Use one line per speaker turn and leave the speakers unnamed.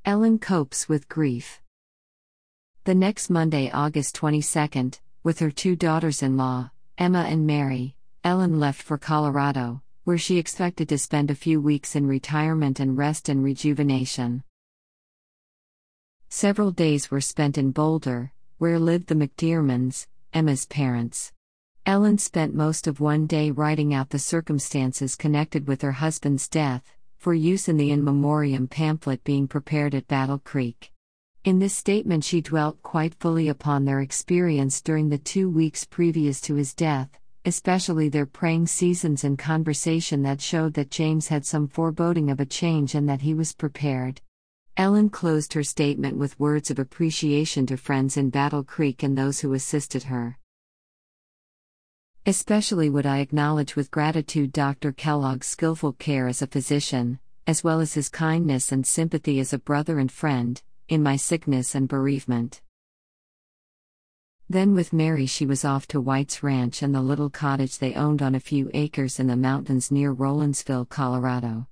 Ellen copes with grief. The next Monday, August 22nd, with her two daughters-in-law, Emma and Mary, Ellen left for Colorado, where she expected to spend a few weeks in retirement and rest and rejuvenation. Several days were spent in Boulder, where lived the McDearmans, Emma's parents. Ellen spent most of one day writing out the circumstances connected with her husband's death, for use in the In Memoriam pamphlet being prepared at Battle Creek. In this statement she dwelt quite fully upon their experience during the 2 weeks previous to his death, especially their praying seasons and conversation that showed that James had some foreboding of a change and that he was prepared. Ellen closed her statement with words of appreciation to friends in Battle Creek and those who assisted her. Especially would I acknowledge with gratitude Dr. Kellogg's skillful care as a physician, as well as his kindness and sympathy as a brother and friend, in my sickness and bereavement. Then with Mary she was off to White's Ranch and the little cottage they owned on a few acres in the mountains near Rolandsville, Colorado.